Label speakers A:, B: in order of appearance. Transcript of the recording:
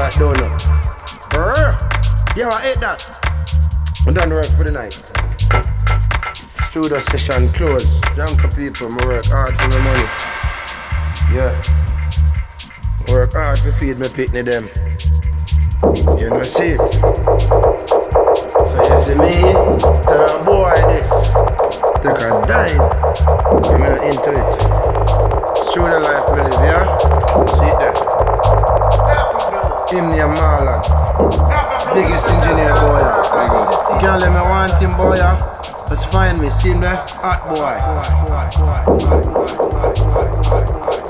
A: that don't know. Yo, I ate that. I'm done work for the night. Studio session closed. Jump to people, I work hard for my money. Yeah. Work hard to feed me picnic them. You know see it. So you see me, tell a boy this. Take a dive. I'm not into it. Studio life we live, yeah? See it there. Him near Marlon. Biggest engineer boy. You can't let me want him boy. Let's find me, see him there? Hot boy.